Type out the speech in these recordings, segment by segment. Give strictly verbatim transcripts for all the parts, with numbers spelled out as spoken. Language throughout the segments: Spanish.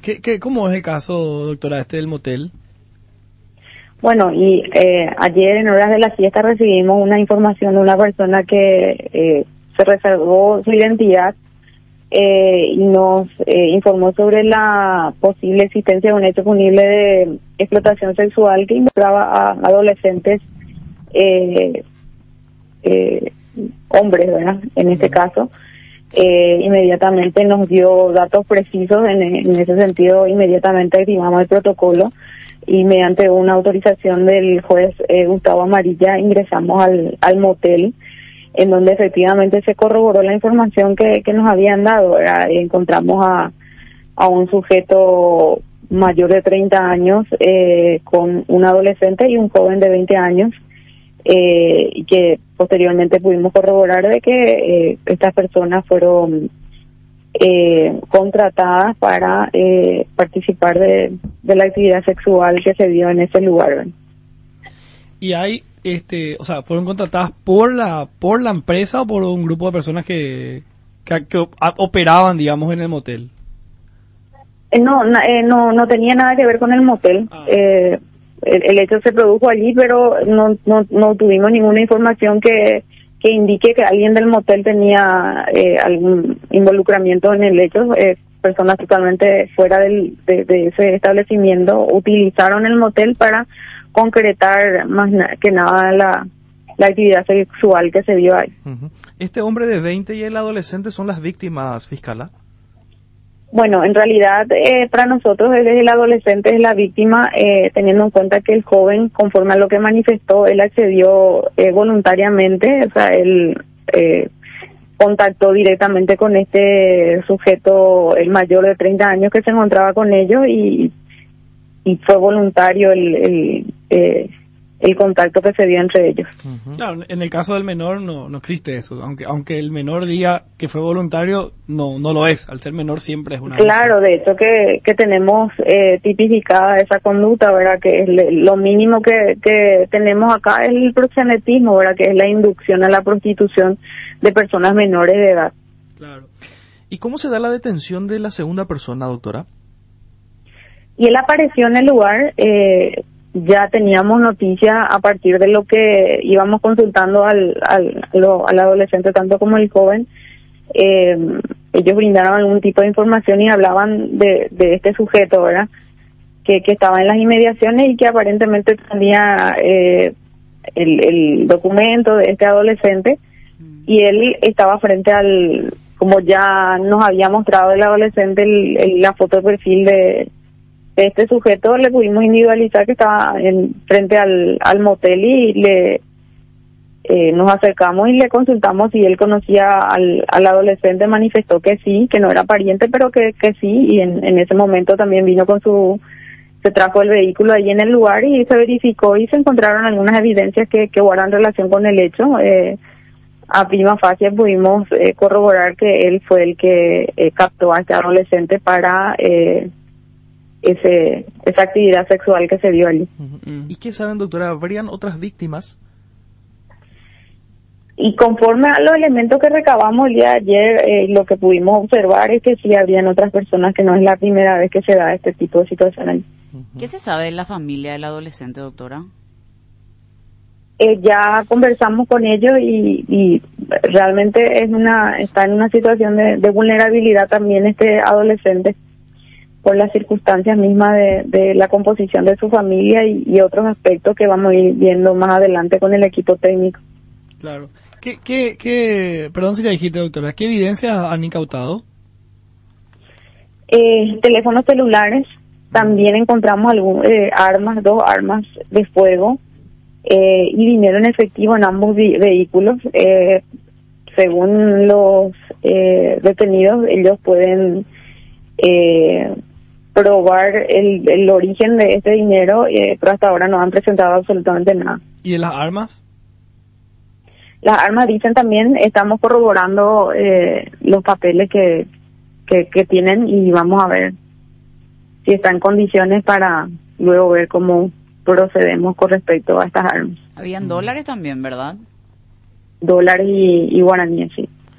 ¿Qué, qué, ¿Cómo es el caso, doctora, este del motel? Bueno, y eh, ayer en horas de la siesta recibimos una información de una persona que eh, se reservó su identidad eh, y nos eh, informó sobre la posible existencia de un hecho punible de explotación sexual que involucraba a adolescentes, eh, eh, hombres, ¿verdad? En este caso. Eh, inmediatamente nos dio datos precisos en, en ese sentido, inmediatamente activamos el protocolo y mediante una autorización del juez eh, Gustavo Amarilla ingresamos al, al motel, en donde efectivamente se corroboró la información que, que nos habían dado, ¿verdad? Encontramos a, a un sujeto mayor de treinta años eh, con un adolescente y un joven de veinte años, eh, y que posteriormente pudimos corroborar de que eh, estas personas fueron eh, contratadas para eh, participar de, de la actividad sexual que se dio en ese lugar, ¿verdad? Y hay, este, o sea, fueron contratadas por la por la empresa o por un grupo de personas que, que, que operaban, digamos, en el motel. Eh, no, na, eh, no, no tenía nada que ver con el motel. Ah. Eh, el, el hecho se produjo allí, pero no, no, no tuvimos ninguna información que, que indique que alguien del motel tenía eh, algún involucramiento en el hecho. Eh, personas totalmente fuera del, de, de ese establecimiento utilizaron el motel para concretar más na que nada la, la actividad sexual que se dio ahí. Uh-huh. ¿Este hombre de veinte y el adolescente son las víctimas, fiscala? Bueno, en realidad eh, para nosotros el adolescente es la víctima, eh, teniendo en cuenta que el joven, conforme a lo que manifestó, él accedió eh, voluntariamente, o sea, él eh, contactó directamente con este sujeto, el mayor de treinta años que se encontraba con ellos, y y fue voluntario el el, eh, el contacto que se dio entre ellos. Uh-huh. Claro, en el caso del menor no no existe eso, aunque aunque el menor diga que fue voluntario, no no lo es, al ser menor siempre es una... Claro, de hecho que que tenemos eh, tipificada esa conducta, ¿verdad? Que es le, lo mínimo que, que tenemos acá es el proxenetismo, ¿verdad? Que es la inducción a la prostitución de personas menores de edad. Claro. ¿Y cómo se da la detención de la segunda persona, doctora? Y él apareció en el lugar, eh, ya teníamos noticia a partir de lo que íbamos consultando al, al, lo, al adolescente tanto como el joven. Eh, ellos brindaron algún tipo de información y hablaban de, de este sujeto, ¿verdad? Que, que estaba en las inmediaciones y que aparentemente tenía eh, el, el documento de este adolescente, y él estaba frente al, como ya nos había mostrado el adolescente el, el, la foto de perfil de este sujeto, le pudimos individualizar que estaba en frente al, al motel y le eh, nos acercamos y le consultamos si él conocía al, al adolescente. Manifestó que sí, que no era pariente, pero que, que sí, y en, en ese momento también vino con su, se trajo el vehículo ahí en el lugar y se verificó y se encontraron algunas evidencias que, que guardan relación con el hecho. Eh, a prima facie pudimos eh, corroborar que él fue el que eh, captó a este adolescente para eh, ese esa actividad sexual que se dio allí. ¿Y qué saben, doctora? ¿Habrían otras víctimas? Y conforme a los elementos que recabamos el día de ayer, eh, lo que pudimos observar es que sí habrían otras personas, que no es la primera vez que se da este tipo de situaciones. ¿Qué se sabe de la familia del adolescente, doctora? Eh, ya conversamos con ellos y, y realmente es una está en una situación de, de vulnerabilidad también este adolescente, por las circunstancias mismas de, de la composición de su familia y, y otros aspectos que vamos a ir viendo más adelante con el equipo técnico. Claro. ¿Qué, qué, qué, perdón si le dijiste, doctora, qué evidencias han incautado? Eh, teléfonos celulares, también encontramos algún, eh, armas, dos armas de fuego eh, y dinero en efectivo en ambos vi- vehículos. Eh, según los eh, detenidos, ellos pueden eh, probar el, el origen de este dinero, eh, pero hasta ahora no han presentado absolutamente nada. ¿Y de las armas? Las armas, dicen también, estamos corroborando eh, los papeles que, que que tienen y vamos a ver si está en condiciones para luego ver cómo procedemos con respecto a estas armas. Habían dólares también, ¿verdad? Dólares y, y guaraníes, sí.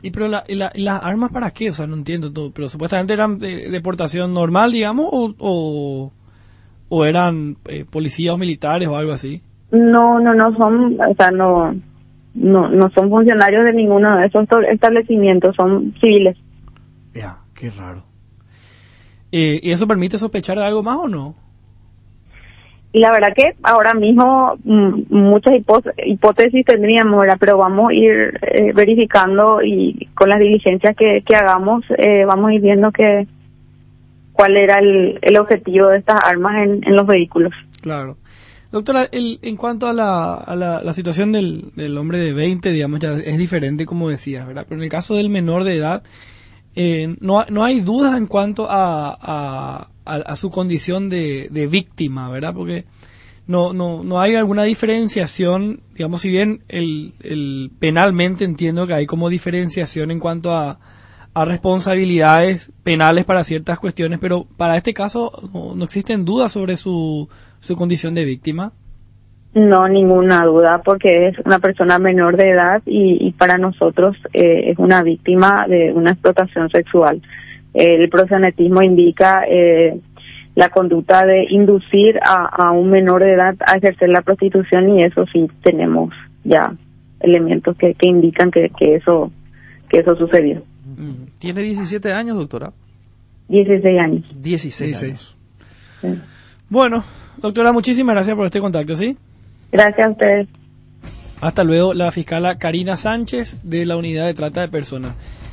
¿Y pero la, y la- y las armas para qué? O sea, no entiendo todo. Pero supuestamente eran de, de portación normal, digamos, o, o, o eran eh, policías o militares o algo así. No, no, no son, o sea, no, no, no son funcionarios de ninguno de esos to- establecimientos, son civiles. Ya, qué raro. Eh, ¿Y eso permite sospechar de algo más o no? Y la verdad que ahora mismo mm, muchas hipó- hipótesis tendríamos, ¿verdad? Pero vamos a ir eh, verificando y con las diligencias que, que hagamos, eh, vamos a ir viendo que cuál era el, el objetivo de estas armas en, en los vehículos. Claro. Doctora, el, en cuanto a la, a la, la situación del, del hombre de veinte, digamos, ya es diferente, como decías, ¿verdad? Pero en el caso del menor de edad, eh, no, no hay dudas en cuanto a, a, a, a su condición de, de víctima, ¿verdad? Porque no, no, no hay alguna diferenciación, digamos, si bien el, el penalmente entiendo que hay como diferenciación en cuanto a, a responsabilidades penales para ciertas cuestiones, pero para este caso no, no existen dudas sobre su, su condición de víctima. No, ninguna duda, porque es una persona menor de edad y, y para nosotros eh, es una víctima de una explotación sexual. Eh, el proxenetismo indica eh, la conducta de inducir a, a un menor de edad a ejercer la prostitución, y eso sí tenemos ya elementos que, que indican que, que eso que eso sucedió. Tiene diecisiete años, doctora. dieciséis años. dieciséis dieciséis. años. Sí. Bueno, doctora, muchísimas gracias por este contacto, ¿sí? Gracias a ustedes. Hasta luego, la fiscala Karina Sánchez de la Unidad de Trata de Personas.